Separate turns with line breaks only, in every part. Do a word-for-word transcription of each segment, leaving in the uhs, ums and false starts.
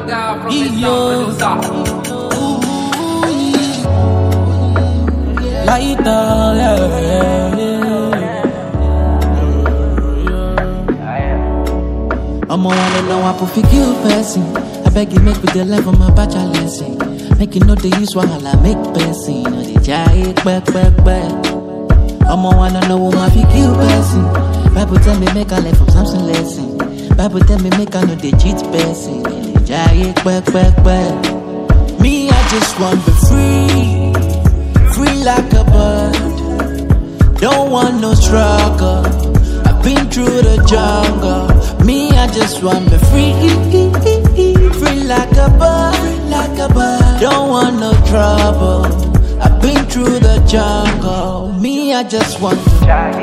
guy from the south, from the south.
Light up, yeah, yeah, yeah. I'm a wanna know I put figure person. I beg you make with the level my bachelor lesson. Make you know the use while I make person. No the jay back back back. I'm a wanna know my figure person. Bible tell me make I learn from Samson lesson. Bible tell me make I know the cheat person. The jay back back back. Me I just want to be free, free like a bird. Don't want no struggle. I've been through the jungle. Me, I just want to be free, free like a bird, like a bird. Don't want no trouble. I've been through the jungle. Me, I just want to.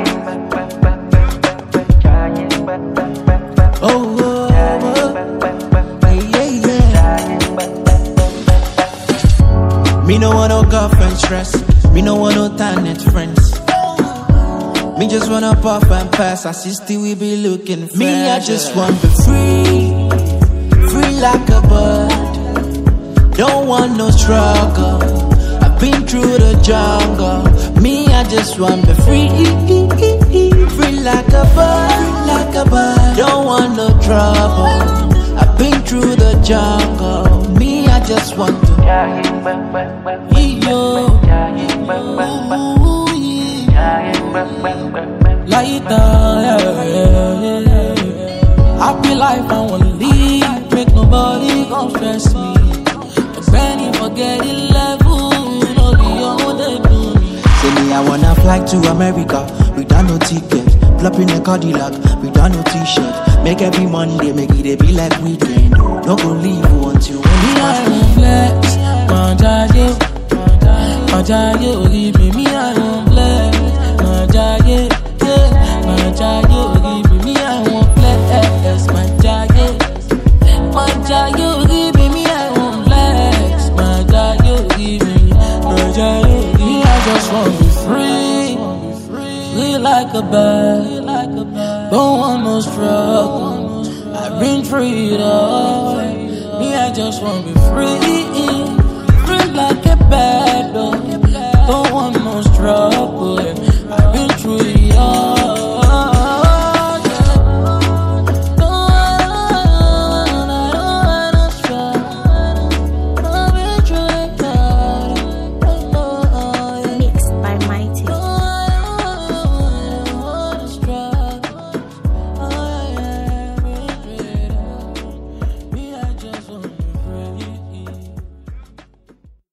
Oh, oh, oh. Yeah, yeah, yeah. Me no want no girlfriend stress. Me no want no internet friends. Me just wanna puff and pass. I see still we be looking fresh. Me, I just want to be free, free like a bird. Don't want no struggle. I've been through the jungle. Me, I just want to be free, free like a bird, like a bird. Don't want no trouble. I've been through the jungle. Me, I just want to. Light up, yeah, yeah, yeah. Happy life, I wanna live. Make nobody come stress me. But when you forget the level, you know the own they do me. Say me, I wanna fly to America without no ticket. Plop in a Cadillac without no t-shirt. Make every Monday, make it be like weekend. No go leave until when me I won't flex. Manjaye, manjaye, give me me I won't flex. Manjaye, yeah, manjaye, give me me I won't flex. Manjaye, manjaye, give me me I won't flex. Manjaye, give me, manjaye, me I just want to be free, free like a bird. Don't want no struggle. I've been free though. Me I just want to be free, free like a bird. Don't want no struggle. I've been through it all.